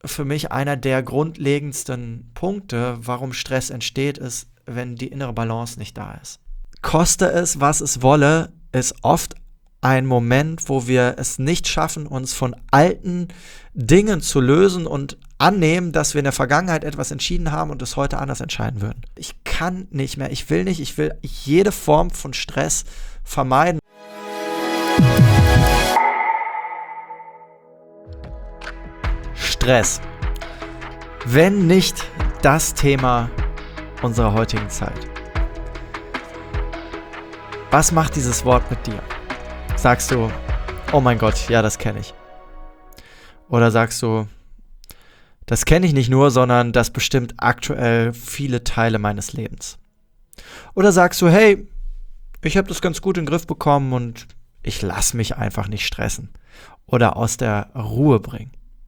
für mich einer der grundlegendsten Punkte, warum Stress entsteht, ist, wenn die innere Balance nicht da ist. Koste es, was es wolle, ist oft ein Moment, wo wir es nicht schaffen, uns von alten Dingen zu lösen und annehmen, dass wir in der Vergangenheit etwas entschieden haben und es heute anders entscheiden würden. Ich kann nicht mehr, ich will jede Form von Stress vermeiden. Stress. Wenn nicht das Thema unserer heutigen Zeit. Was macht dieses Wort mit dir? Sagst du, oh mein Gott, ja, das kenne ich. Oder sagst du, das kenne ich nicht nur, sondern das bestimmt aktuell viele Teile meines Lebens. Oder sagst du, hey, ich habe das ganz gut in den Griff bekommen und ich lasse mich einfach nicht stressen oder aus der Ruhe bringen.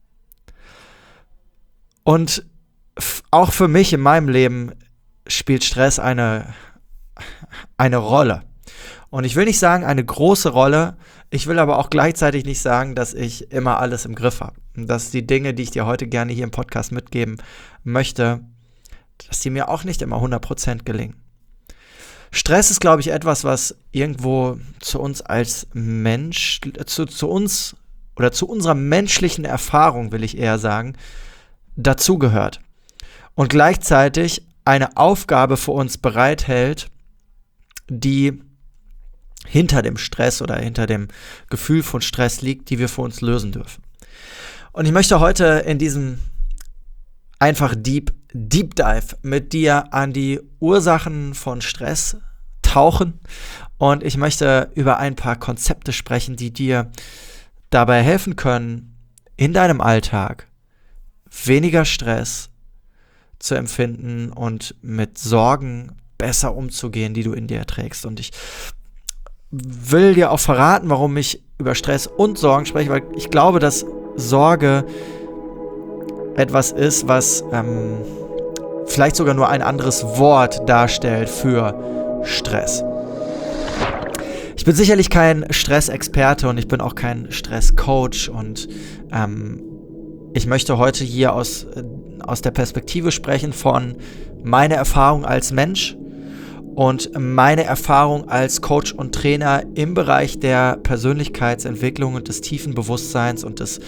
Und auch für mich in meinem Leben spielt Stress eine Rolle. Und ich will nicht sagen, eine große Rolle, ich will aber auch gleichzeitig nicht sagen, dass ich immer alles im Griff habe. Und dass die Dinge, die ich dir heute gerne hier im Podcast mitgeben möchte, dass die mir auch nicht immer 100% gelingen. Stress ist, glaube ich, etwas, was irgendwo zu uns als Mensch, zu uns oder zu unserer menschlichen Erfahrung, will ich eher sagen, dazugehört. Und gleichzeitig eine Aufgabe für uns bereithält, die hinter dem Stress oder hinter dem Gefühl von Stress liegt, die wir für uns lösen dürfen. Und ich möchte heute in diesem einfach Deep Dive mit dir an die Ursachen von Stress tauchen und ich möchte über ein paar Konzepte sprechen, die dir dabei helfen können, in deinem Alltag weniger Stress zu empfinden und mit Sorgen besser umzugehen, die du in dir trägst. Und ich will dir auch verraten, warum ich über Stress und Sorgen spreche, weil ich glaube, dass Sorge etwas ist, was vielleicht sogar nur ein anderes Wort darstellt für Stress. Ich bin sicherlich kein Stressexperte und ich bin auch kein Stresscoach und ich möchte heute hier aus der Perspektive sprechen von meiner Erfahrung als Mensch und meine Erfahrung als Coach und Trainer im Bereich der Persönlichkeitsentwicklung und des tiefen Bewusstseins und des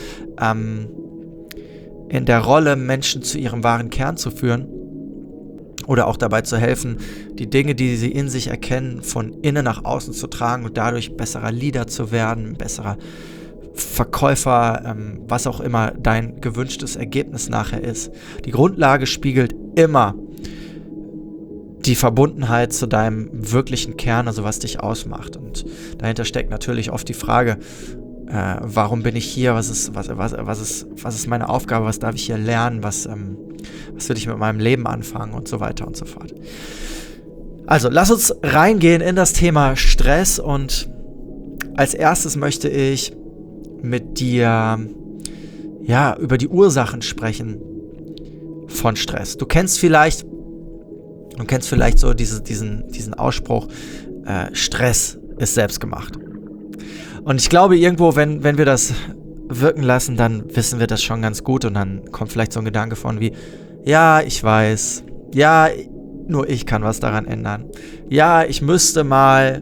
in der Rolle, Menschen zu ihrem wahren Kern zu führen oder auch dabei zu helfen, die Dinge, die sie in sich erkennen, von innen nach außen zu tragen und dadurch besserer Leader zu werden, besserer Verkäufer, was auch immer dein gewünschtes Ergebnis nachher ist. Die Grundlage spiegelt immer die Verbundenheit zu deinem wirklichen Kern, also was dich ausmacht. Und dahinter steckt natürlich oft die Frage, warum bin ich hier, was ist meine Aufgabe, was darf ich hier lernen, was will ich mit meinem Leben anfangen und so weiter und so fort. Also, lass uns reingehen in das Thema Stress und als erstes möchte ich mit dir über die Ursachen sprechen von Stress. Du kennst vielleicht so diesen Ausspruch, Stress ist selbstgemacht. Und ich glaube irgendwo, wenn wir das wirken lassen, dann wissen wir das schon ganz gut und dann kommt vielleicht so ein Gedanke von wie, ja, ich weiß, ja, nur ich kann was daran ändern. Ja, ich müsste mal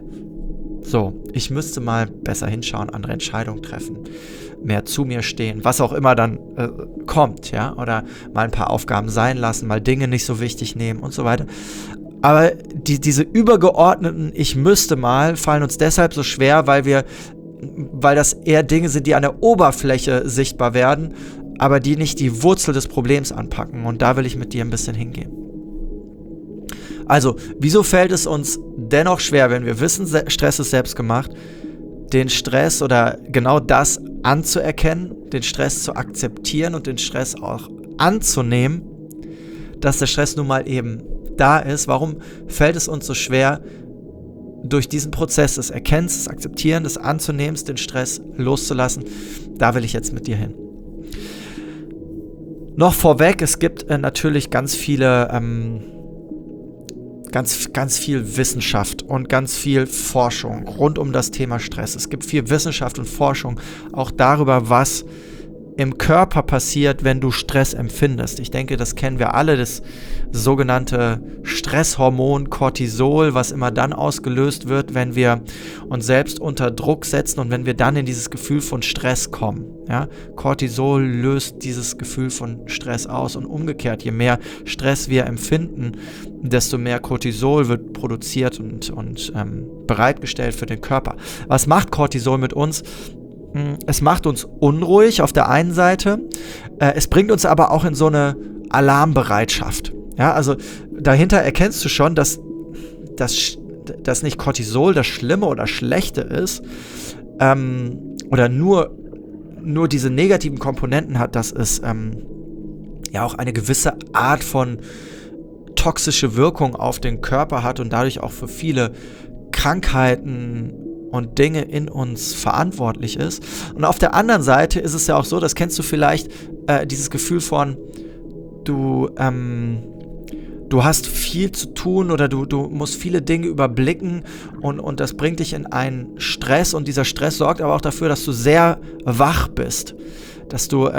besser hinschauen, andere Entscheidungen treffen, mehr zu mir stehen, was auch immer dann kommt, ja, oder mal ein paar Aufgaben sein lassen, mal Dinge nicht so wichtig nehmen und so weiter. Aber diese übergeordneten Ich müsste mal fallen uns deshalb so schwer, weil das eher Dinge sind, die an der Oberfläche sichtbar werden, aber die nicht die Wurzel des Problems anpacken. Und da will ich mit dir ein bisschen hingehen. Also, wieso fällt es uns dennoch schwer, wenn wir wissen, Stress ist selbstgemacht, den Stress oder genau das anzuerkennen, den Stress zu akzeptieren und den Stress auch anzunehmen, dass der Stress nun mal eben da ist? Warum fällt es uns so schwer, durch diesen Prozess des Erkennens, des Akzeptierens, des Anzunehmens, den Stress loszulassen? Da will ich jetzt mit dir hin. Noch vorweg, es gibt natürlich ganz viele ganz viel Wissenschaft und ganz viel Forschung rund um das Thema Stress. Es gibt viel Wissenschaft und Forschung auch darüber, was im Körper passiert, wenn du Stress empfindest. Ich denke, das kennen wir alle, das sogenannte Stresshormon Cortisol, was immer dann ausgelöst wird, wenn wir uns selbst unter Druck setzen und wenn wir dann in dieses Gefühl von Stress kommen. Ja? Cortisol löst dieses Gefühl von Stress aus und umgekehrt, je mehr Stress wir empfinden, desto mehr Cortisol wird produziert und bereitgestellt für den Körper. Was macht Cortisol mit uns? Es macht uns unruhig auf der einen Seite, es bringt uns aber auch in so eine Alarmbereitschaft. Ja, also dahinter erkennst du schon, dass nicht Cortisol das Schlimme oder Schlechte ist, oder nur diese negativen Komponenten hat, dass es ja auch eine gewisse Art von toxische Wirkung auf den Körper hat und dadurch auch für viele Krankheiten und Dinge in uns verantwortlich ist. Und auf der anderen Seite ist es ja auch so, das kennst du vielleicht, dieses Gefühl von, du hast viel zu tun oder du musst viele Dinge überblicken und das bringt dich in einen Stress und dieser Stress sorgt aber auch dafür, dass du sehr wach bist, dass du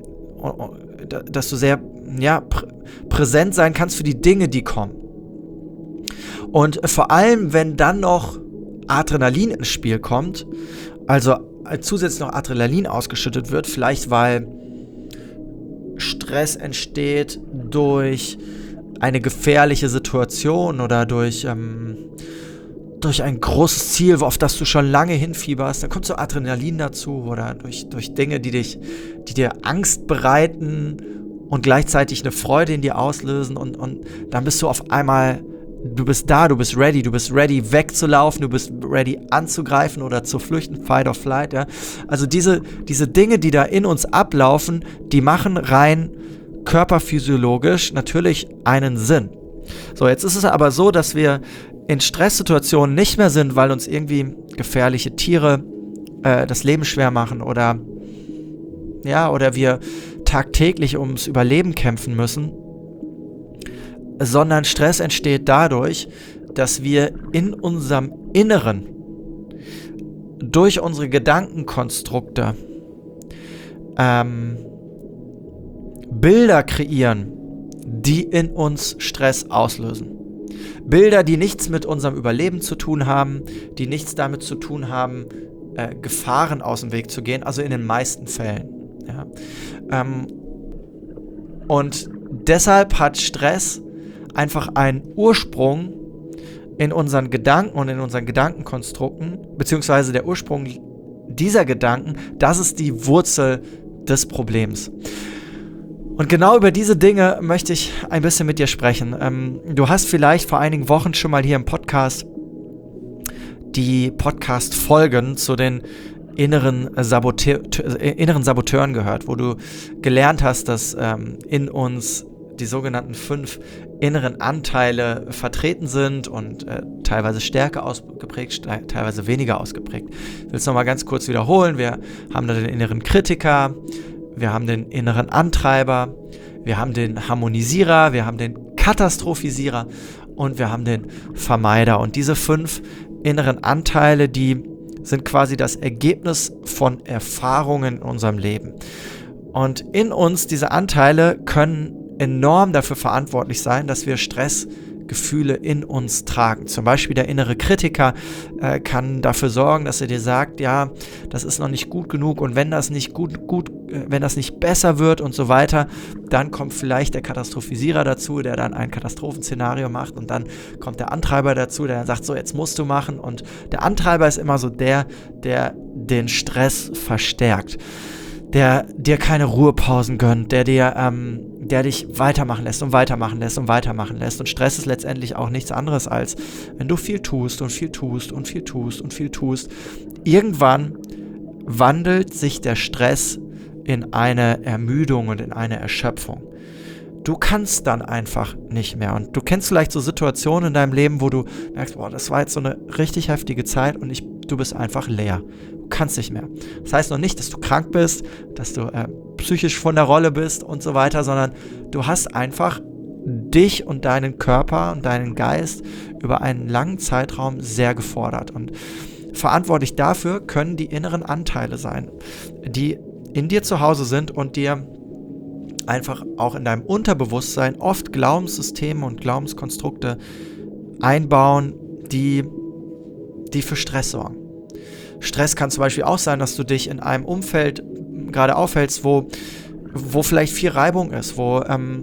sehr präsent sein kannst für die Dinge, die kommen. Und vor allem, wenn dann noch Adrenalin ins Spiel kommt, also zusätzlich noch Adrenalin ausgeschüttet wird, vielleicht weil Stress entsteht durch eine gefährliche Situation oder durch ein großes Ziel, auf das du schon lange hinfieberst, dann kommt so Adrenalin dazu oder durch Dinge, die dir Angst bereiten und gleichzeitig eine Freude in dir auslösen und dann bist du auf einmal, du bist ready wegzulaufen, du bist ready anzugreifen oder zu flüchten, fight or flight, ja. Also diese Dinge, die da in uns ablaufen, die machen rein körperphysiologisch natürlich einen Sinn. So, jetzt ist es aber so, dass wir in Stresssituationen nicht mehr sind, weil uns irgendwie gefährliche Tiere das Leben schwer machen oder wir tagtäglich ums Überleben kämpfen müssen, sondern Stress entsteht dadurch, dass wir in unserem Inneren durch unsere Gedankenkonstrukte Bilder kreieren, die in uns Stress auslösen. Bilder, die nichts mit unserem Überleben zu tun haben, die nichts damit zu tun haben, Gefahren aus dem Weg zu gehen, also in den meisten Fällen. Ja. Und deshalb hat Stress einfach einen Ursprung in unseren Gedanken und in unseren Gedankenkonstrukten, beziehungsweise der Ursprung dieser Gedanken, das ist die Wurzel des Problems. Und genau über diese Dinge möchte ich ein bisschen mit dir sprechen. Du hast vielleicht vor einigen Wochen schon mal hier im Podcast die Podcast-Folgen zu den inneren Saboteuren gehört, wo du gelernt hast, dass in uns die sogenannten 5 inneren Anteile vertreten sind und teilweise stärker ausgeprägt, teilweise weniger ausgeprägt. Ich will es nochmal ganz kurz wiederholen. Wir haben da den inneren Kritiker, wir haben den inneren Antreiber, wir haben den Harmonisierer, wir haben den Katastrophisierer und wir haben den Vermeider. Und diese 5 inneren Anteile, die sind quasi das Ergebnis von Erfahrungen in unserem Leben. Und in uns, diese Anteile können enorm dafür verantwortlich sein, dass wir Stressgefühle in uns tragen. Zum Beispiel der innere Kritiker kann dafür sorgen, dass er dir sagt, ja, das ist noch nicht gut genug und wenn das nicht wenn das nicht besser wird und so weiter, dann kommt vielleicht der Katastrophisierer dazu, der dann ein Katastrophenszenario macht und dann kommt der Antreiber dazu, der dann sagt, so, jetzt musst du machen und der Antreiber ist immer so der den Stress verstärkt, der dir keine Ruhepausen gönnt, der dich weitermachen lässt und weitermachen lässt und weitermachen lässt. Und Stress ist letztendlich auch nichts anderes als, wenn du viel tust und viel tust und viel tust und viel tust, irgendwann wandelt sich der Stress in eine Ermüdung und in eine Erschöpfung. Du kannst dann einfach nicht mehr. Und du kennst vielleicht so Situationen in deinem Leben, wo du merkst, boah, das war jetzt so eine richtig heftige Zeit und du bist einfach leer. Du kannst nicht mehr. Das heißt noch nicht, dass du krank bist, dass du psychisch von der Rolle bist und so weiter, sondern du hast einfach dich und deinen Körper und deinen Geist über einen langen Zeitraum sehr gefordert. Und verantwortlich dafür können die inneren Anteile sein, die in dir zu Hause sind und dir einfach auch in deinem Unterbewusstsein oft Glaubenssysteme und Glaubenskonstrukte einbauen, die für Stress sorgen. Stress kann zum Beispiel auch sein, dass du dich in einem Umfeld gerade aufhältst, wo vielleicht viel Reibung ist, wo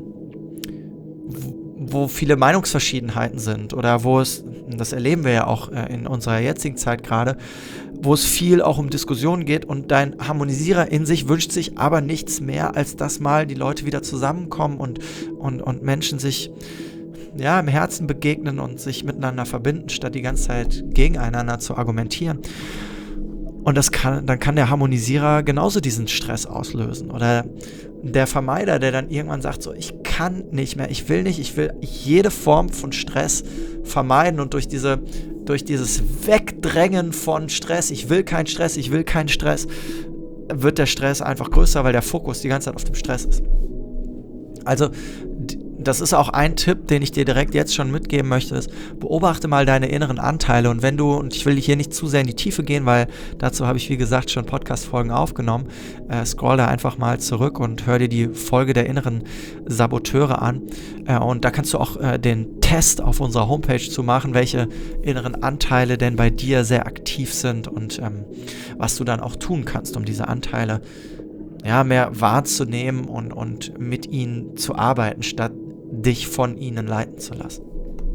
viele Meinungsverschiedenheiten sind oder wo es, das erleben wir ja auch in unserer jetzigen Zeit gerade, wo es viel auch um Diskussionen geht und dein Harmonisierer in sich wünscht sich aber nichts mehr, als dass mal die Leute wieder zusammenkommen und Menschen sich im Herzen begegnen und sich miteinander verbinden, statt die ganze Zeit gegeneinander zu argumentieren. Und dann kann der Harmonisierer genauso diesen Stress auslösen. Oder der Vermeider, der dann irgendwann sagt, so, ich kann nicht mehr, ich will jede Form von Stress vermeiden. Und durch dieses Wegdrängen von Stress, ich will keinen Stress, wird der Stress einfach größer, weil der Fokus die ganze Zeit auf dem Stress ist. Also, das ist auch ein Tipp, den ich dir direkt jetzt schon mitgeben möchte, ist, beobachte mal deine inneren Anteile und ich will hier nicht zu sehr in die Tiefe gehen, weil dazu habe ich, wie gesagt, schon Podcast-Folgen aufgenommen, scroll da einfach mal zurück und hör dir die Folge der inneren Saboteure an und da kannst du auch den Test auf unserer Homepage zu machen, welche inneren Anteile denn bei dir sehr aktiv sind und was du dann auch tun kannst, um diese Anteile mehr wahrzunehmen und mit ihnen zu arbeiten, statt dich von ihnen leiten zu lassen.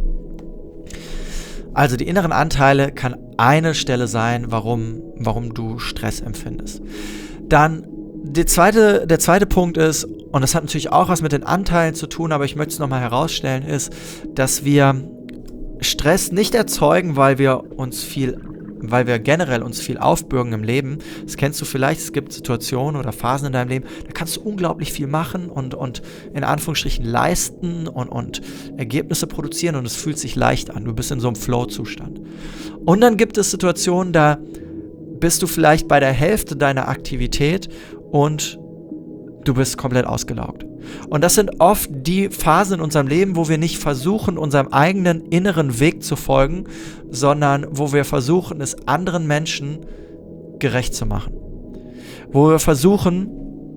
Also die inneren Anteile kann eine Stelle sein, warum du Stress empfindest. Dann der zweite Punkt ist, und das hat natürlich auch was mit den Anteilen zu tun, aber ich möchte es nochmal herausstellen, ist, dass wir Stress nicht erzeugen, weil wir generell uns viel aufbürgen im Leben. Das kennst du vielleicht, es gibt Situationen oder Phasen in deinem Leben, da kannst du unglaublich viel machen und in Anführungsstrichen leisten und Ergebnisse produzieren und es fühlt sich leicht an. Du bist in so einem Flow-Zustand. Und dann gibt es Situationen, da bist du vielleicht bei der Hälfte deiner Aktivität und du bist komplett ausgelaugt. Und das sind oft die Phasen in unserem Leben, wo wir nicht versuchen, unserem eigenen inneren Weg zu folgen, sondern wo wir versuchen, es anderen Menschen gerecht zu machen. Wo wir versuchen,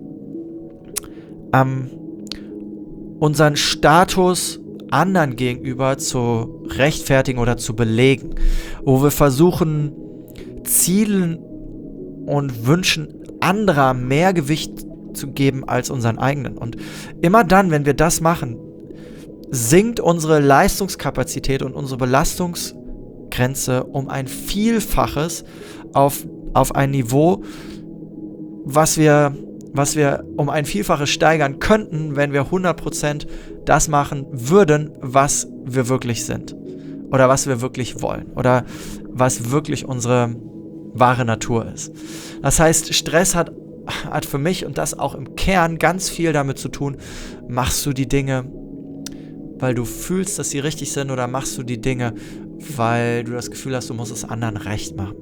unseren Status anderen gegenüber zu rechtfertigen oder zu belegen. Wo wir versuchen, Zielen und Wünschen anderer mehr Gewicht zu geben als unseren eigenen. Und immer dann, wenn wir das machen, sinkt unsere Leistungskapazität und unsere Belastungsgrenze um ein Vielfaches auf ein Niveau, was wir um ein Vielfaches steigern könnten, wenn wir 100% das machen würden, was wir wirklich sind. Oder was wir wirklich wollen. Oder was wirklich unsere wahre Natur ist. Das heißt, Stress hat für mich und das auch im Kern ganz viel damit zu tun, machst du die Dinge, weil du fühlst, dass sie richtig sind, oder machst du die Dinge, weil du das Gefühl hast, du musst es anderen recht machen.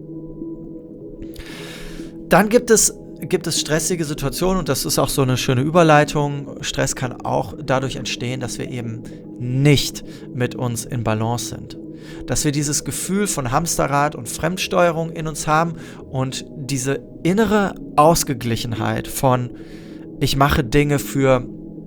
Dann gibt es stressige Situationen und das ist auch so eine schöne Überleitung. Stress kann auch dadurch entstehen, dass wir eben nicht mit uns in Balance sind. Dass wir dieses Gefühl von Hamsterrad und Fremdsteuerung in uns haben und diese innere Ausgeglichenheit von ich mache Dinge für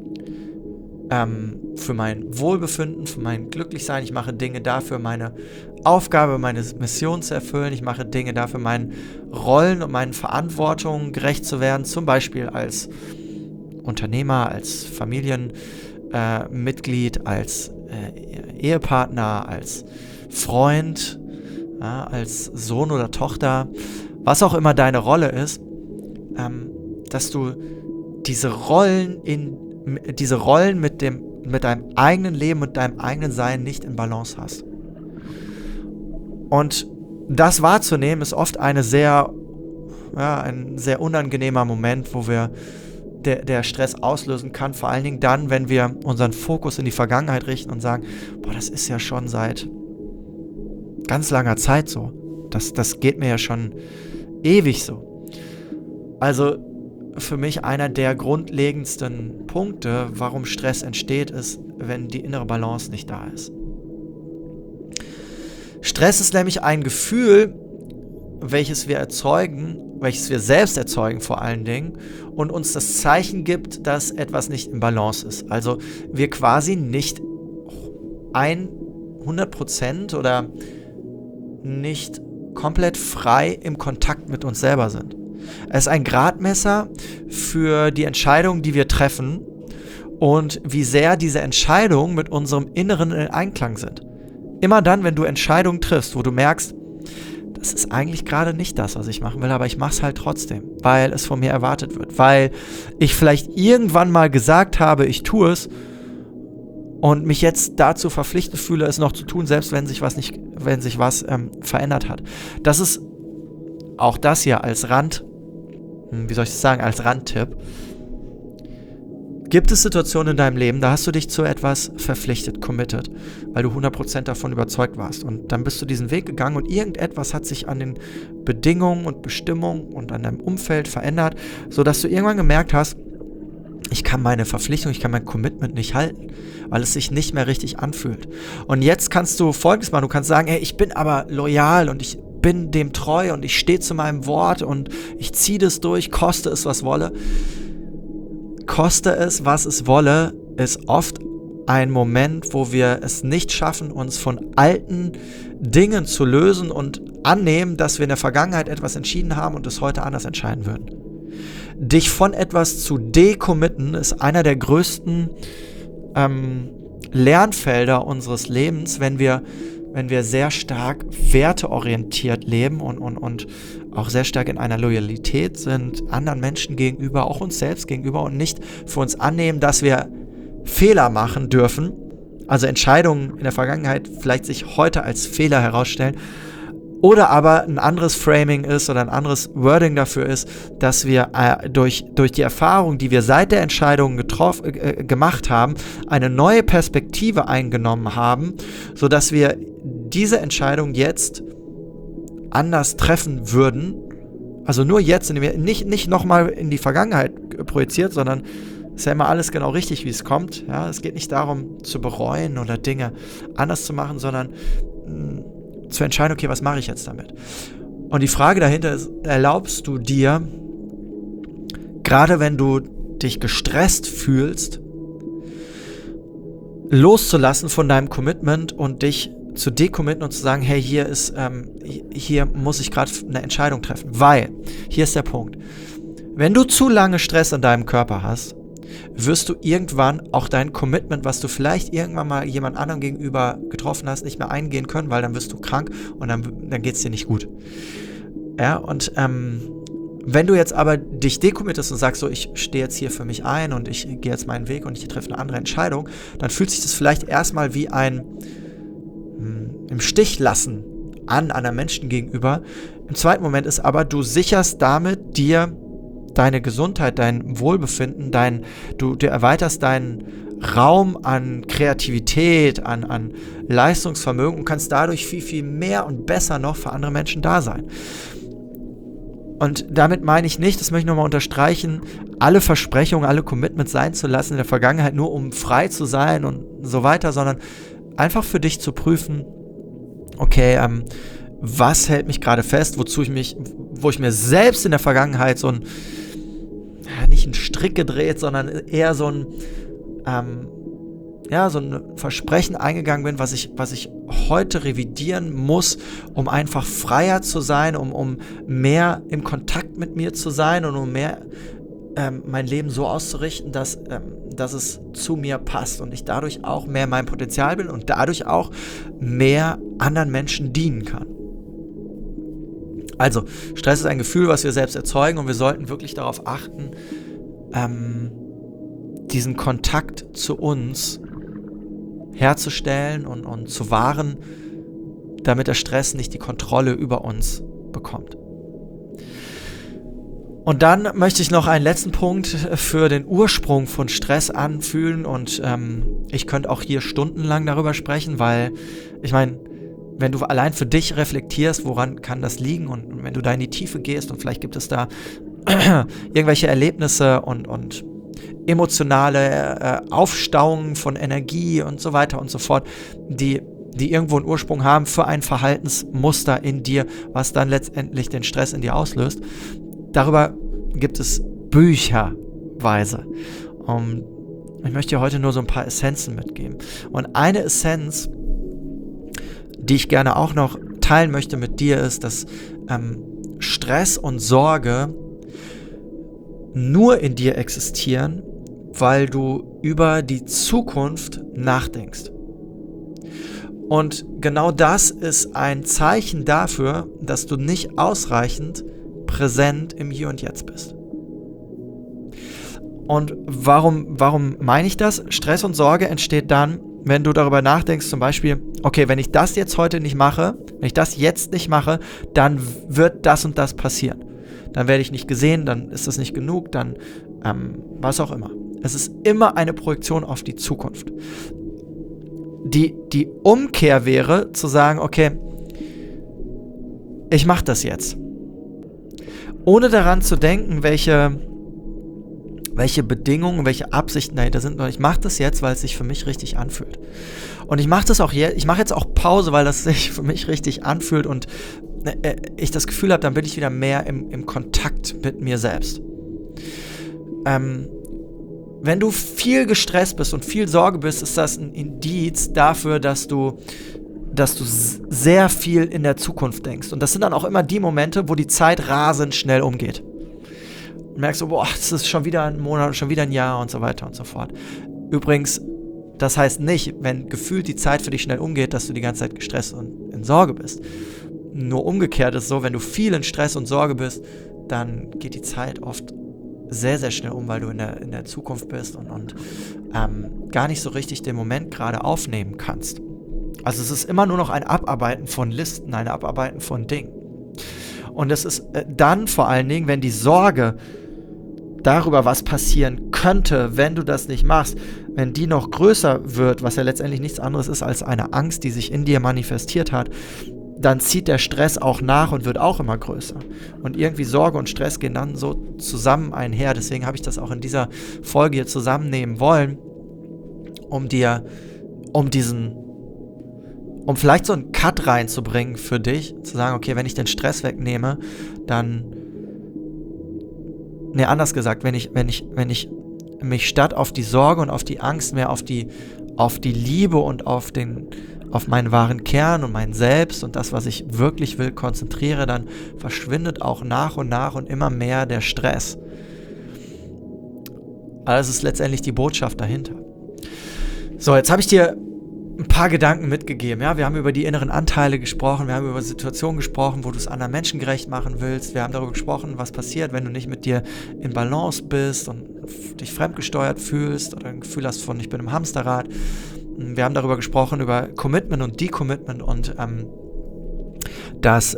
mein Wohlbefinden, für mein Glücklichsein, ich mache Dinge dafür, meine Aufgabe, meine Mission zu erfüllen, ich mache Dinge dafür, meinen Rollen und meinen Verantwortungen gerecht zu werden, zum Beispiel als Unternehmer, als Familienmitglied, als Ehepartner, als Freund, als Sohn oder Tochter, was auch immer deine Rolle ist, dass du diese Rollen mit deinem eigenen Leben und deinem eigenen Sein nicht in Balance hast. Und das wahrzunehmen ist oft ein sehr unangenehmer Moment, wo der Stress auslösen kann, vor allen Dingen dann, wenn wir unseren Fokus in die Vergangenheit richten und sagen, das ist ja schon seit ganz langer Zeit so. Das geht mir ja schon ewig so. Also für mich einer der grundlegendsten Punkte, warum Stress entsteht, ist, wenn die innere Balance nicht da ist. Stress ist nämlich ein Gefühl, welches wir erzeugen, welches wir selbst erzeugen vor allen Dingen und uns das Zeichen gibt, dass etwas nicht im Balance ist. Also wir quasi nicht 100% oder nicht komplett frei im Kontakt mit uns selber sind. Es ist ein Gradmesser für die Entscheidungen, die wir treffen und wie sehr diese Entscheidungen mit unserem Inneren in Einklang sind. Immer dann, wenn du Entscheidungen triffst, wo du merkst, das ist eigentlich gerade nicht das, was ich machen will, aber ich mache es halt trotzdem, weil es von mir erwartet wird, weil ich vielleicht irgendwann mal gesagt habe, ich tue es und mich jetzt dazu verpflichtet fühle, es noch zu tun, selbst wenn sich was verändert hat. Das ist auch das hier als als Randtipp. Gibt es Situationen in deinem Leben, da hast du dich zu etwas verpflichtet, committed, weil du 100% davon überzeugt warst. Und dann bist du diesen Weg gegangen und irgendetwas hat sich an den Bedingungen und Bestimmungen und an deinem Umfeld verändert, sodass du irgendwann gemerkt hast, ich kann meine Verpflichtung, ich kann mein Commitment nicht halten, weil es sich nicht mehr richtig anfühlt. Und jetzt kannst du Folgendes machen, du kannst sagen, hey, ich bin aber loyal und ich bin dem treu und ich stehe zu meinem Wort und ich ziehe das durch, koste es, was wolle. Koste es, was es wolle, ist oft ein Moment, wo wir es nicht schaffen, uns von alten Dingen zu lösen und annehmen, dass wir in der Vergangenheit etwas entschieden haben und es heute anders entscheiden würden. Dich von etwas zu decommitten ist einer der größten Lernfelder unseres Lebens, wenn wir sehr stark werteorientiert leben und auch sehr stark in einer Loyalität sind, anderen Menschen gegenüber, auch uns selbst gegenüber und nicht für uns annehmen, dass wir Fehler machen dürfen, also Entscheidungen in der Vergangenheit vielleicht sich heute als Fehler herausstellen, oder aber ein anderes Framing ist oder ein anderes Wording dafür ist, dass wir durch die Erfahrung, die wir seit der Entscheidung gemacht haben, eine neue Perspektive eingenommen haben, sodass wir diese Entscheidung jetzt anders treffen würden. Also nur jetzt, indem wir nicht nochmal in die Vergangenheit projiziert, sondern es ist ja immer alles genau richtig, wie es kommt. Ja, es geht nicht darum, zu bereuen oder Dinge anders zu machen, sondern zu entscheiden, okay, was mache ich jetzt damit? Und die Frage dahinter ist, erlaubst du dir, gerade wenn du dich gestresst fühlst, loszulassen von deinem Commitment und dich zu decommitten und zu sagen, hey, hier muss ich gerade eine Entscheidung treffen, weil, hier ist der Punkt, wenn du zu lange Stress in deinem Körper hast, wirst du irgendwann auch dein Commitment, was du vielleicht irgendwann mal jemand anderem gegenüber getroffen hast, nicht mehr eingehen können, weil dann wirst du krank und dann geht es dir nicht gut. Ja, und wenn du jetzt aber dich decommittest und sagst so, ich stehe jetzt hier für mich ein und ich gehe jetzt meinen Weg und ich treffe eine andere Entscheidung, dann fühlt sich das vielleicht erstmal wie ein im Stich lassen an anderen Menschen gegenüber. Im zweiten Moment ist aber, du sicherst damit dir deine Gesundheit, dein Wohlbefinden, du erweiterst deinen Raum an Kreativität, an Leistungsvermögen und kannst dadurch viel, viel mehr und besser noch für andere Menschen da sein. Und damit meine ich nicht, das möchte ich nochmal unterstreichen, alle Versprechungen, alle Commitments sein zu lassen in der Vergangenheit, nur um frei zu sein und so weiter, sondern einfach für dich zu prüfen, okay, was hält mich gerade fest, wo ich mir selbst in der Vergangenheit so nicht einen Strick gedreht, sondern eher so ein Versprechen eingegangen bin, was ich heute revidieren muss, um einfach freier zu sein, um mehr im Kontakt mit mir zu sein und um mehr mein Leben so auszurichten, dass es zu mir passt und ich dadurch auch mehr mein Potenzial bin und dadurch auch mehr anderen Menschen dienen kann. Also, Stress ist ein Gefühl, was wir selbst erzeugen und wir sollten wirklich darauf achten, diesen Kontakt zu uns herzustellen und zu wahren, damit der Stress nicht die Kontrolle über uns bekommt. Und dann möchte ich noch einen letzten Punkt für den Ursprung von Stress anfühlen und ich könnte auch hier stundenlang darüber sprechen, weil ich meine, wenn du allein für dich reflektierst, woran kann das liegen und wenn du da in die Tiefe gehst und vielleicht gibt es da irgendwelche Erlebnisse und emotionale Aufstauungen von Energie und so weiter und so fort, die die irgendwo einen Ursprung haben für ein Verhaltensmuster in dir, was dann letztendlich den Stress in dir auslöst. Darüber gibt es bücherweise. Ich möchte dir heute nur so ein paar Essenzen mitgeben. Und eine Essenz, die ich gerne auch noch teilen möchte mit dir, ist, dass Stress und Sorge nur in dir existieren, weil du über die Zukunft nachdenkst. Und genau das ist ein Zeichen dafür, dass du nicht ausreichend präsent im Hier und Jetzt bist. Und warum meine ich das? Stress und Sorge entsteht dann, wenn du darüber nachdenkst, zum Beispiel, okay, wenn ich das jetzt heute nicht mache, wenn ich das jetzt nicht mache, dann wird das und das passieren. Dann werde ich nicht gesehen, dann ist das nicht genug, dann was auch immer. Es ist immer eine Projektion auf die Zukunft. Die Umkehr wäre, zu sagen, okay, ich mache das jetzt. Ohne daran zu denken, welche Bedingungen, welche Absichten dahinter sind. Und ich mache das jetzt, weil es sich für mich richtig anfühlt. Und ich mache das auch jetzt, ich mache jetzt auch Pause, weil das sich für mich richtig anfühlt und ich das Gefühl habe, dann bin ich wieder mehr im Kontakt mit mir selbst. Wenn du viel gestresst bist und viel Sorge bist, ist das ein Indiz dafür, dass du sehr viel in der Zukunft denkst. Und das sind dann auch immer die Momente, wo die Zeit rasend schnell umgeht. Und merkst du, boah, das ist schon wieder ein Monat, schon wieder ein Jahr und so weiter und so fort. Übrigens, das heißt nicht, wenn gefühlt die Zeit für dich schnell umgeht, dass du die ganze Zeit gestresst und in Sorge bist. Nur umgekehrt ist so, wenn du viel in Stress und Sorge bist, dann geht die Zeit oft sehr, sehr schnell um, weil du in der Zukunft bist und gar nicht so richtig den Moment gerade aufnehmen kannst. Also es ist immer nur noch ein Abarbeiten von Listen, ein Abarbeiten von Dingen. Und es ist dann vor allen Dingen, wenn die Sorge darüber, was passieren könnte, wenn du das nicht machst, wenn die noch größer wird, was ja letztendlich nichts anderes ist als eine Angst, die sich in dir manifestiert hat, dann zieht der Stress auch nach und wird auch immer größer. Und irgendwie Sorge und Stress gehen dann so zusammen einher. Deswegen habe ich das auch in dieser Folge hier zusammennehmen wollen, um vielleicht so einen Cut reinzubringen für dich, zu sagen, okay, wenn ich den Stress wegnehme, dann, anders gesagt, wenn ich mich statt auf die Sorge und auf die Angst mehr auf die Liebe und auf meinen wahren Kern und mein Selbst und das, was ich wirklich will, konzentriere, dann verschwindet auch nach und immer mehr der Stress. Also es ist letztendlich die Botschaft dahinter. So, jetzt habe ich dir ein paar Gedanken mitgegeben. Ja? Wir haben über die inneren Anteile gesprochen, wir haben über Situationen gesprochen, wo du es anderen Menschen gerecht machen willst. Wir haben darüber gesprochen, was passiert, wenn du nicht mit dir in Balance bist und dich fremdgesteuert fühlst oder ein Gefühl hast von, ich bin im Hamsterrad. Wir haben darüber gesprochen, über Commitment und Decommitment und dass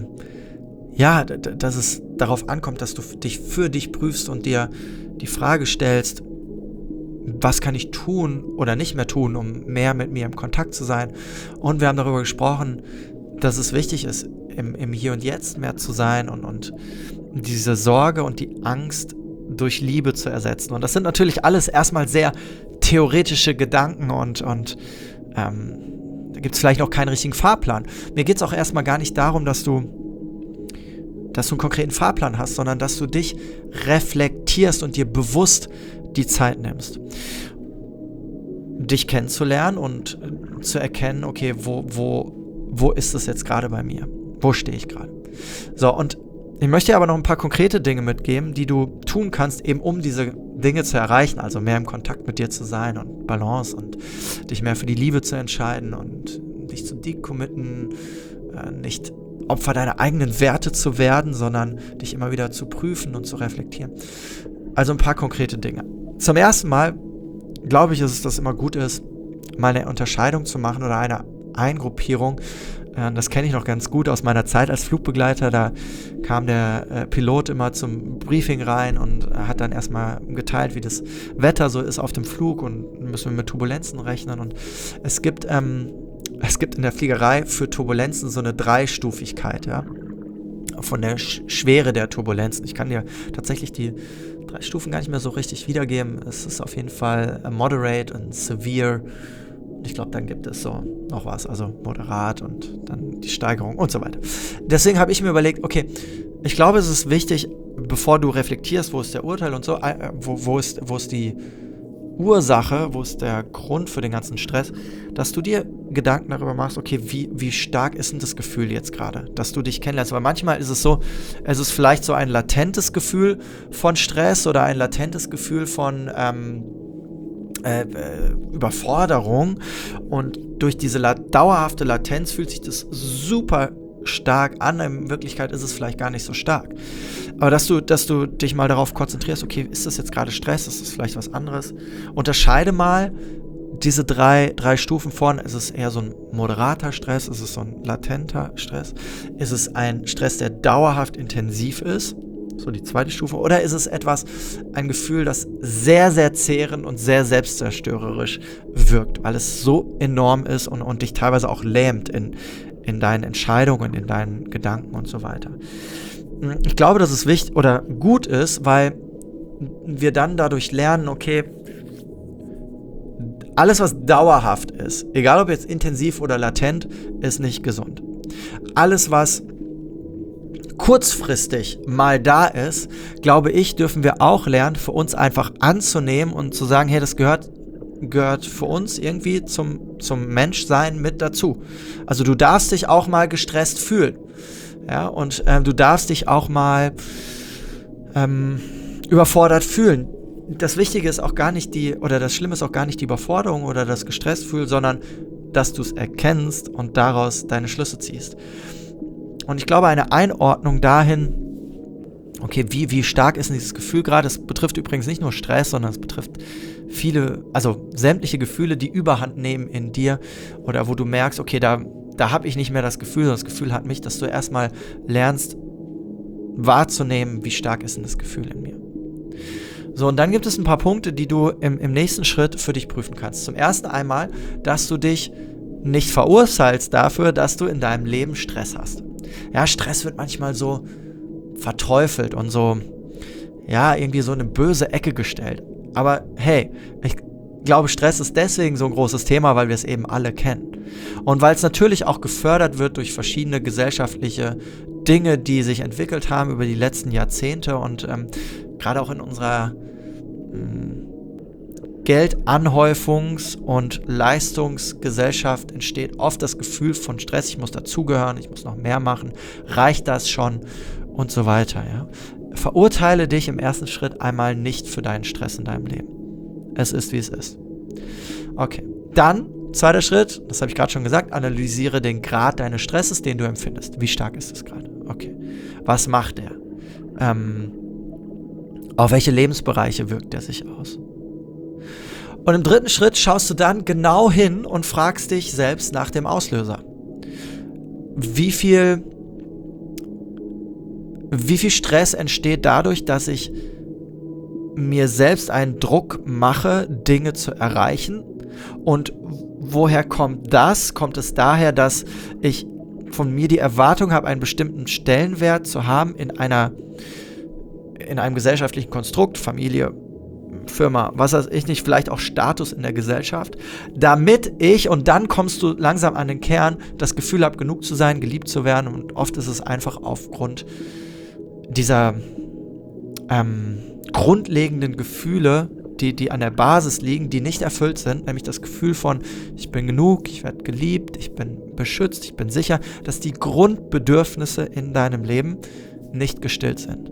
es darauf ankommt, dass du dich für dich prüfst und dir die Frage stellst, was kann ich tun oder nicht mehr tun, um mehr mit mir im Kontakt zu sein. Und wir haben darüber gesprochen, dass es wichtig ist, im Hier und Jetzt mehr zu sein und diese Sorge und die Angst durch Liebe zu ersetzen. Und das sind natürlich alles erstmal sehr theoretische Gedanken und da gibt es vielleicht noch keinen richtigen Fahrplan. Mir geht es auch erstmal gar nicht darum, dass du einen konkreten Fahrplan hast, sondern dass du dich reflektierst und dir bewusst die Zeit nimmst, dich kennenzulernen und zu erkennen, okay, wo ist es jetzt gerade bei mir? Wo stehe ich gerade? So, und ich möchte dir aber noch ein paar konkrete Dinge mitgeben, die du tun kannst, eben um diese Dinge zu erreichen, also mehr im Kontakt mit dir zu sein und Balance und dich mehr für die Liebe zu entscheiden und dich zu decommitten, nicht Opfer deiner eigenen Werte zu werden, sondern dich immer wieder zu prüfen und zu reflektieren. Also ein paar konkrete Dinge. Zum ersten Mal glaube ich, dass es immer gut ist, mal eine Unterscheidung zu machen oder eine Eingruppierung. Das kenne ich noch ganz gut aus meiner Zeit als Flugbegleiter. Da kam der Pilot immer zum Briefing rein und hat dann erstmal geteilt, wie das Wetter so ist auf dem Flug und müssen wir mit Turbulenzen rechnen. Und es gibt in der Fliegerei für Turbulenzen so eine Dreistufigkeit, ja, von der Schwere der Turbulenzen. Ich kann dir tatsächlich die 3 Stufen gar nicht mehr so richtig wiedergeben. Es ist auf jeden Fall moderate und severe. Ich glaube, dann gibt es so noch was, also moderat und dann die Steigerung und so weiter. Deswegen habe ich mir überlegt, okay, ich glaube, es ist wichtig, bevor du reflektierst, wo ist der Urteil und so, wo ist die Ursache, wo ist der Grund für den ganzen Stress, dass du dir Gedanken darüber machst, okay, wie stark ist denn das Gefühl jetzt gerade, dass du dich kennenlernst, weil manchmal ist es so, es ist vielleicht so ein latentes Gefühl von Stress oder ein latentes Gefühl von Überforderung und durch diese dauerhafte Latenz fühlt sich das super stark an, in Wirklichkeit ist es vielleicht gar nicht so stark. Aber dass du dich mal darauf konzentrierst, okay, ist das jetzt gerade Stress, ist das vielleicht was anderes? Unterscheide mal diese drei Stufen von, ist es eher so ein moderater Stress, ist es so ein latenter Stress, ist es ein Stress, der dauerhaft intensiv ist, so die zweite Stufe, oder ist es ein Gefühl, das sehr, sehr zehrend und sehr selbstzerstörerisch wirkt, weil es so enorm ist und dich teilweise auch lähmt in deinen Entscheidungen, in deinen Gedanken und so weiter. Ich glaube, dass es wichtig oder gut ist, weil wir dann dadurch lernen, okay, alles, was dauerhaft ist, egal ob jetzt intensiv oder latent, ist nicht gesund. Alles, was kurzfristig mal da ist, glaube ich, dürfen wir auch lernen, für uns einfach anzunehmen und zu sagen, hey, das gehört für uns irgendwie zum Menschsein mit dazu. Also du darfst dich auch mal gestresst fühlen. Ja, und du darfst dich auch mal überfordert fühlen. Das Wichtige ist auch gar nicht das Schlimme ist auch gar nicht die Überforderung oder das gestresst fühlen, sondern dass du es erkennst und daraus deine Schlüsse ziehst. Und ich glaube, eine Einordnung dahin, okay, wie stark ist denn dieses Gefühl gerade? Das betrifft übrigens nicht nur Stress, sondern es betrifft sämtliche Gefühle, die Überhand nehmen in dir oder wo du merkst, okay, da habe ich nicht mehr das Gefühl, sondern das Gefühl hat mich, dass du erstmal lernst wahrzunehmen, wie stark ist denn das Gefühl in mir. So, und dann gibt es ein paar Punkte, die du im nächsten Schritt für dich prüfen kannst. Zum ersten einmal, dass du dich nicht verurteilst dafür, dass du in deinem Leben Stress hast. Ja, Stress wird manchmal so verteufelt und so, ja, irgendwie so in eine böse Ecke gestellt. Aber hey, ich glaube, Stress ist deswegen so ein großes Thema, weil wir es eben alle kennen. Und weil es natürlich auch gefördert wird durch verschiedene gesellschaftliche Dinge, die sich entwickelt haben über die letzten Jahrzehnte und gerade auch in unserer Geldanhäufungs- und Leistungsgesellschaft entsteht oft das Gefühl von Stress, ich muss dazugehören, ich muss noch mehr machen, reicht das schon und so weiter. Ja? Verurteile dich im ersten Schritt einmal nicht für deinen Stress in deinem Leben. Es ist, wie es ist. Okay, dann, zweiter Schritt, das habe ich gerade schon gesagt, analysiere den Grad deines Stresses, den du empfindest. Wie stark ist es gerade? Okay, was macht er? Auf welche Lebensbereiche wirkt er sich aus? Und im dritten Schritt schaust du dann genau hin und fragst dich selbst nach dem Auslöser. Wie viel Stress entsteht dadurch, dass ich mir selbst einen Druck mache, Dinge zu erreichen? Und woher kommt das? Kommt es daher, dass ich von mir die Erwartung habe, einen bestimmten Stellenwert zu haben in einem gesellschaftlichen Konstrukt, Familie, Firma, was weiß ich nicht, vielleicht auch Status in der Gesellschaft, damit ich, und dann kommst du langsam an den Kern, das Gefühl habe, genug zu sein, geliebt zu werden, und oft ist es einfach aufgrund dieser grundlegenden Gefühle, die an der Basis liegen, die nicht erfüllt sind, nämlich das Gefühl von, ich bin genug, ich werde geliebt, ich bin beschützt, ich bin sicher, dass die Grundbedürfnisse in deinem Leben nicht gestillt sind.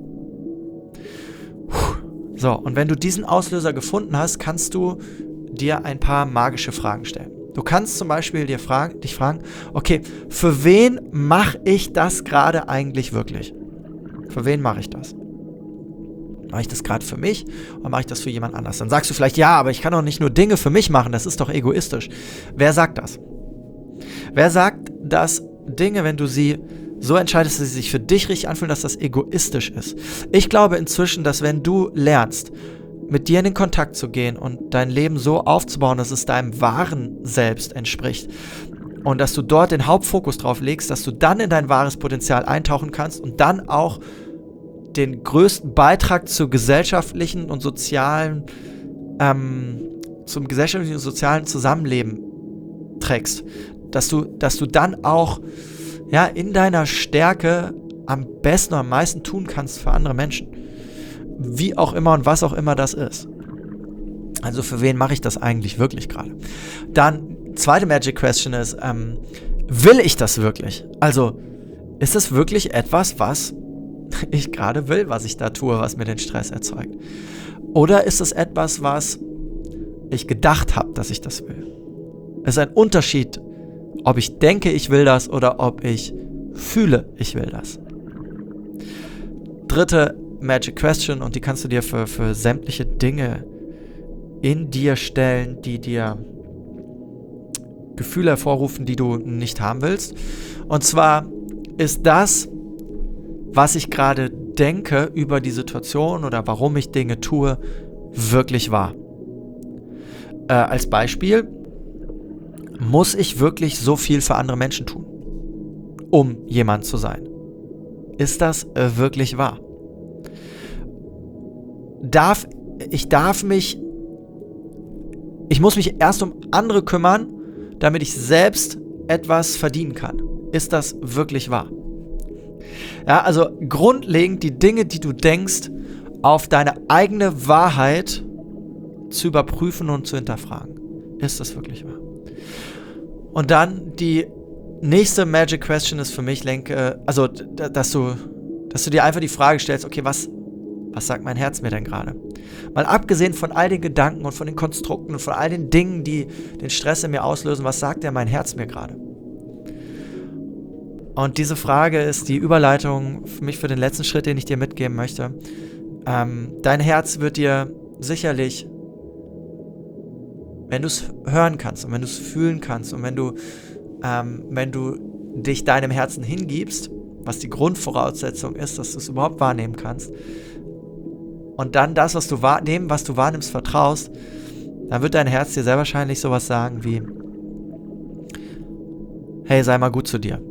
So, und wenn du diesen Auslöser gefunden hast, kannst du dir ein paar magische Fragen stellen. Du kannst zum Beispiel dich fragen, okay, für wen mache ich das gerade eigentlich wirklich? Für wen mache ich das? Mache ich das gerade für mich oder mache ich das für jemand anders? Dann sagst du vielleicht, ja, aber ich kann doch nicht nur Dinge für mich machen, das ist doch egoistisch. Wer sagt das? Wer sagt, dass Dinge, wenn du sie so entscheidest, dass sie sich für dich richtig anfühlen, dass das egoistisch ist? Ich glaube inzwischen, dass wenn du lernst, mit dir in den Kontakt zu gehen und dein Leben so aufzubauen, dass es deinem wahren Selbst entspricht und dass du dort den Hauptfokus drauf legst, dass du dann in dein wahres Potenzial eintauchen kannst und dann auch den größten Beitrag zum gesellschaftlichen und sozialen Zusammenleben trägst, dass du dann auch in deiner Stärke am besten und am meisten tun kannst für andere Menschen. Wie auch immer und was auch immer das ist. Also für wen mache ich das eigentlich wirklich gerade? Dann, zweite Magic Question ist, will ich das wirklich? Also, ist es wirklich etwas, was ich gerade will, was ich da tue, was mir den Stress erzeugt? Oder ist es etwas, was ich gedacht habe, dass ich das will? Es ist ein Unterschied, ob ich denke, ich will das oder ob ich fühle, ich will das. Dritte Magic Question, und die kannst du dir für sämtliche Dinge in dir stellen, die dir Gefühle hervorrufen, die du nicht haben willst. Und zwar ist das, was ich gerade denke über die Situation oder warum ich Dinge tue, wirklich wahr. Als Beispiel, muss ich wirklich so viel für andere Menschen tun, um jemand zu sein? Ist das wirklich wahr? Ich muss mich erst um andere kümmern, damit ich selbst etwas verdienen kann. Ist das wirklich wahr? Ja, also grundlegend die Dinge, die du denkst, auf deine eigene Wahrheit zu überprüfen und zu hinterfragen. Ist das wirklich wahr? Und dann die nächste Magic Question ist für mich, dass du dir einfach die Frage stellst, okay, was sagt mein Herz mir denn gerade? Mal abgesehen von all den Gedanken und von den Konstrukten und von all den Dingen, die den Stress in mir auslösen, was sagt denn mein Herz mir gerade? Und diese Frage ist die Überleitung für mich für den letzten Schritt, den ich dir mitgeben möchte. Dein Herz wird dir sicherlich, wenn du es hören kannst und wenn du es fühlen kannst und wenn du dich deinem Herzen hingibst, was die Grundvoraussetzung ist, dass du es überhaupt wahrnehmen kannst, und dann das, was du wahrnimmst, vertraust, dann wird dein Herz dir sehr wahrscheinlich sowas sagen wie: Hey, sei mal gut zu dir.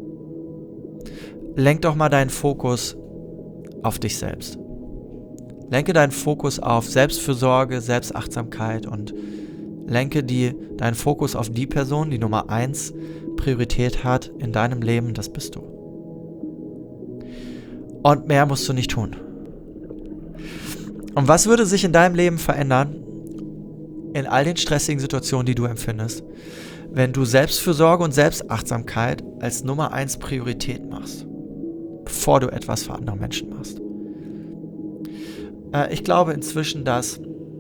Lenk doch mal deinen Fokus auf dich selbst. Lenke deinen Fokus auf Selbstfürsorge, Selbstachtsamkeit und lenke deinen Fokus auf die Person, die Nummer 1 Priorität hat in deinem Leben, das bist du. Und mehr musst du nicht tun. Und was würde sich in deinem Leben verändern, in all den stressigen Situationen, die du empfindest, wenn du Selbstfürsorge und Selbstachtsamkeit als Nummer 1 Priorität machst, bevor du etwas für andere Menschen machst? Ich glaube inzwischen, dass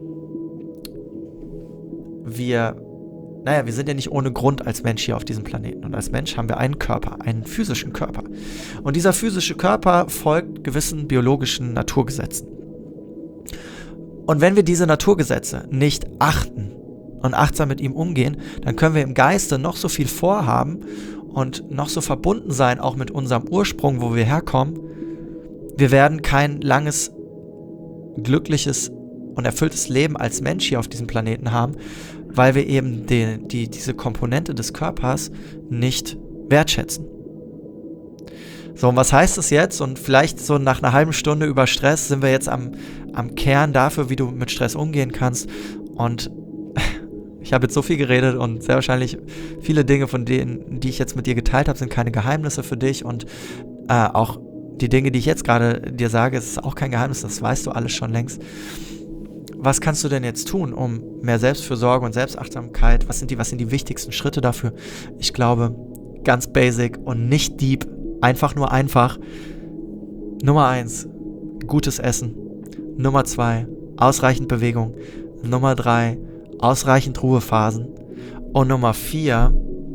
wir sind ja nicht ohne Grund als Mensch hier auf diesem Planeten. Und als Mensch haben wir einen Körper, einen physischen Körper. Und dieser physische Körper folgt gewissen biologischen Naturgesetzen. Und wenn wir diese Naturgesetze nicht achten und achtsam mit ihm umgehen, dann können wir im Geiste noch so viel vorhaben und noch so verbunden sein, auch mit unserem Ursprung, wo wir herkommen. Wir werden kein langes, glückliches und erfülltes Leben als Mensch hier auf diesem Planeten haben, weil wir eben diese Komponente des Körpers nicht wertschätzen. So, und was heißt das jetzt? Und vielleicht so nach einer halben Stunde über Stress sind wir jetzt am Kern dafür, wie du mit Stress umgehen kannst. Und ich habe jetzt so viel geredet und sehr wahrscheinlich viele Dinge von denen, die ich jetzt mit dir geteilt habe, sind keine Geheimnisse für dich. Und auch die Dinge, die ich jetzt gerade dir sage, ist auch kein Geheimnis, das weißt du alles schon längst. Was kannst du denn jetzt tun, um mehr Selbstfürsorge und Selbstachtsamkeit? Was sind die wichtigsten Schritte dafür? Ich glaube, ganz basic und nicht deep, einfach nur einfach. Nummer 1, gutes Essen. Nummer 2, ausreichend Bewegung. Nummer 3, ausreichend Ruhephasen. Und Nummer 4,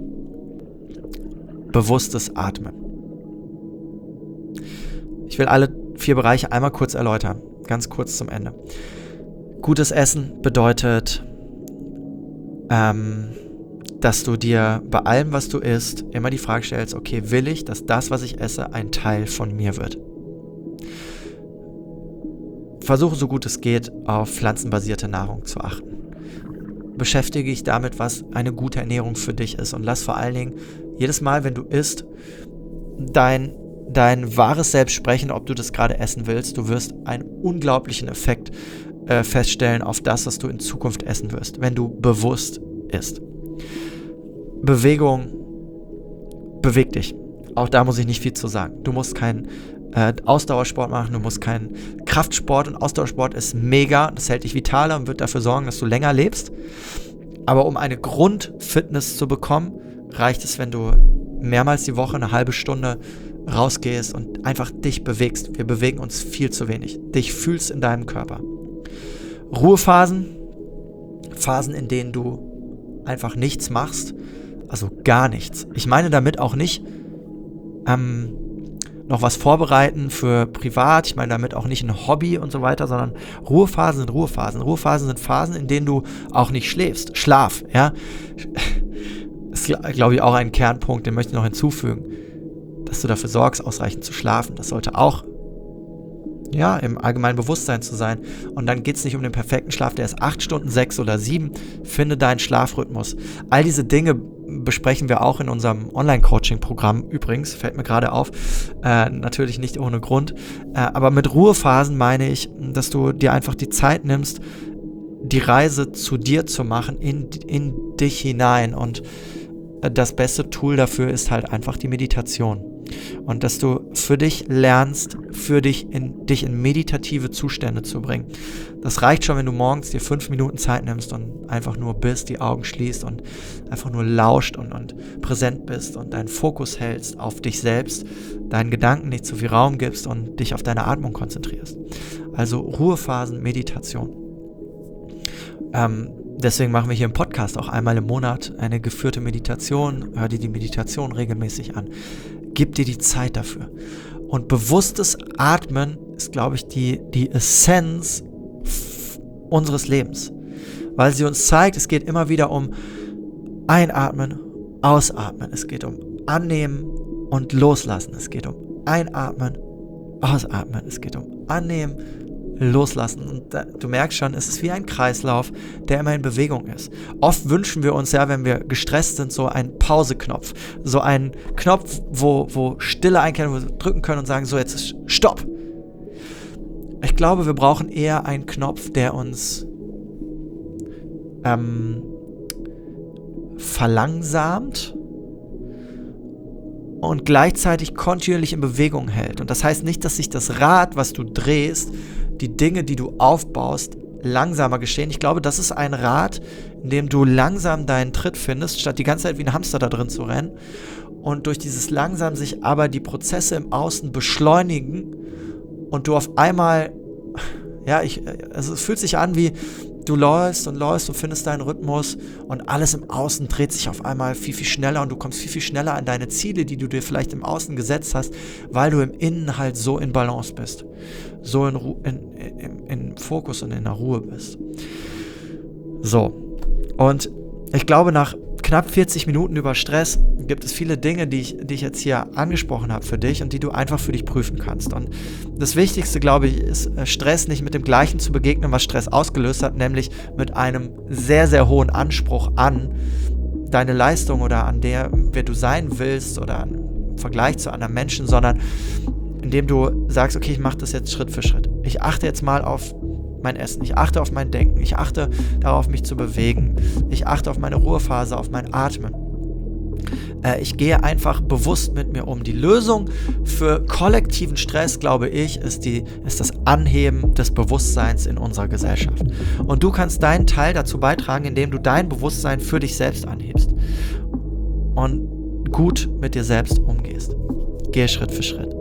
bewusstes Atmen. Ich will alle 4 Bereiche einmal kurz erläutern, ganz kurz zum Ende. Gutes Essen bedeutet, dass du dir bei allem, was du isst, immer die Frage stellst, okay, will ich, dass das, was ich esse, ein Teil von mir wird? Versuche, so gut es geht, auf pflanzenbasierte Nahrung zu achten. Beschäftige dich damit, was eine gute Ernährung für dich ist und lass vor allen Dingen jedes Mal, wenn du isst, dein wahres Selbst sprechen, ob du das gerade essen willst. Du wirst einen unglaublichen Effekt feststellen auf das, was du in Zukunft essen wirst, wenn du bewusst isst. Bewegung, beweg dich. Auch da muss ich nicht viel zu sagen. Du musst keinen Ausdauersport machen, du musst keinen Kraftsport, und Ausdauersport ist mega, das hält dich vitaler und wird dafür sorgen, dass du länger lebst. Aber um eine Grundfitness zu bekommen, reicht es, wenn du mehrmals die Woche eine halbe Stunde rausgehst und einfach dich bewegst. Wir bewegen uns viel zu wenig. Dich fühlst in deinem Körper. Ruhephasen, Phasen, in denen du einfach nichts machst, also gar nichts. Ich meine damit auch nicht noch was vorbereiten für privat, ich meine damit auch nicht ein Hobby und so weiter, sondern Ruhephasen sind Ruhephasen. Ruhephasen sind Phasen, in denen du auch nicht schläfst. Schlaf, ja. Das ist, glaube ich, auch ein Kernpunkt, den möchte ich noch hinzufügen, dass du dafür sorgst, ausreichend zu schlafen. Das sollte auch, ja, im allgemeinen Bewusstsein zu sein. Und dann geht es nicht um den perfekten Schlaf, der ist 8 Stunden, 6 oder 7. Finde deinen Schlafrhythmus. All diese Dinge besprechen wir auch in unserem Online-Coaching-Programm. Übrigens, fällt mir gerade auf, natürlich nicht ohne Grund. Aber mit Ruhephasen meine ich, dass du dir einfach die Zeit nimmst, die Reise zu dir zu machen, in dich hinein. Und das beste Tool dafür ist halt einfach die Meditation. Und dass du für dich lernst, dich in meditative Zustände zu bringen. Das reicht schon, wenn du morgens dir 5 Minuten Zeit nimmst und einfach nur bist, die Augen schließt und einfach nur lauscht und präsent bist und deinen Fokus hältst auf dich selbst, deinen Gedanken nicht zu viel Raum gibst und dich auf deine Atmung konzentrierst. Also Ruhephasen, Meditation. Deswegen machen wir hier im Podcast auch einmal im Monat eine geführte Meditation. Hör dir die Meditation regelmäßig an. Gib dir die Zeit dafür. Und bewusstes Atmen ist, glaube ich, die Essenz unseres Lebens. Weil sie uns zeigt, es geht immer wieder um Einatmen, Ausatmen. Es geht um Annehmen und Loslassen. Es geht um Einatmen, Ausatmen. Es geht um Annehmen, Loslassen. Und du merkst schon, es ist wie ein Kreislauf, der immer in Bewegung ist. Oft wünschen wir uns ja, wenn wir gestresst sind, so einen Pauseknopf. So einen Knopf, wo Stille einkehrt, wo wir drücken können und sagen, so, jetzt ist Stopp. Ich glaube, wir brauchen eher einen Knopf, der uns verlangsamt und gleichzeitig kontinuierlich in Bewegung hält. Und das heißt nicht, dass sich das Rad, was du drehst, die Dinge, die du aufbaust, langsamer geschehen. Ich glaube, das ist ein Rad, in dem du langsam deinen Tritt findest, statt die ganze Zeit wie ein Hamster da drin zu rennen. Und durch dieses langsam sich aber die Prozesse im Außen beschleunigen und du auf einmal, ja, also es fühlt sich an wie, du läufst und findest deinen Rhythmus und alles im Außen dreht sich auf einmal viel, viel schneller und du kommst viel, viel schneller an deine Ziele, die du dir vielleicht im Außen gesetzt hast, weil du im Innen halt so in Balance bist, so in Fokus und in der Ruhe bist. So, und ich glaube, nach knapp 40 Minuten über Stress gibt es viele Dinge, die ich jetzt hier angesprochen habe für dich und die du einfach für dich prüfen kannst. Und das Wichtigste, glaube ich, ist, Stress nicht mit dem Gleichen zu begegnen, was Stress ausgelöst hat, nämlich mit einem sehr, sehr hohen Anspruch an deine Leistung oder an wer du sein willst oder im Vergleich zu anderen Menschen, sondern indem du sagst, okay, ich mache das jetzt Schritt für Schritt. Ich achte jetzt mal auf mein Essen, ich achte auf mein Denken, ich achte darauf, mich zu bewegen, ich achte auf meine Ruhephase, auf mein Atmen. Ich gehe einfach bewusst mit mir um. Die Lösung für kollektiven Stress, glaube ich, ist das Anheben des Bewusstseins in unserer Gesellschaft. Und du kannst deinen Teil dazu beitragen, indem du dein Bewusstsein für dich selbst anhebst und gut mit dir selbst umgehst. Gehe Schritt für Schritt.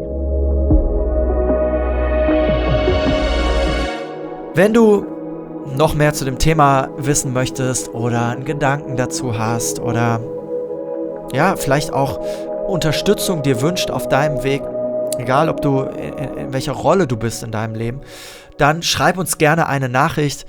Wenn du noch mehr zu dem Thema wissen möchtest oder einen Gedanken dazu hast oder ja, vielleicht auch Unterstützung dir wünscht auf deinem Weg, egal ob du in welcher Rolle du bist in deinem Leben, dann schreib uns gerne eine Nachricht,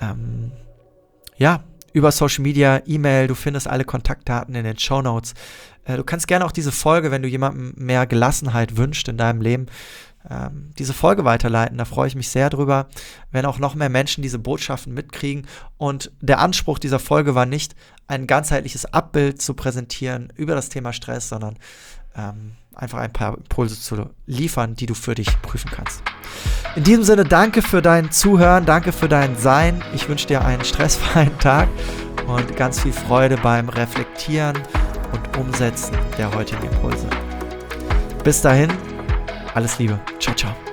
über Social Media, E-Mail, du findest alle Kontaktdaten in den Shownotes. Du kannst gerne auch diese Folge, wenn du jemandem mehr Gelassenheit wünschst in deinem Leben, diese Folge weiterleiten. Da freue ich mich sehr drüber, wenn auch noch mehr Menschen diese Botschaften mitkriegen. Und der Anspruch dieser Folge war nicht, ein ganzheitliches Abbild zu präsentieren über das Thema Stress, sondern einfach ein paar Impulse zu liefern, die du für dich prüfen kannst. In diesem Sinne, danke für dein Zuhören, danke für dein Sein. Ich wünsche dir einen stressfreien Tag und ganz viel Freude beim Reflektieren und Umsetzen der heutigen Impulse. Bis dahin, alles Liebe. Ciao, ciao.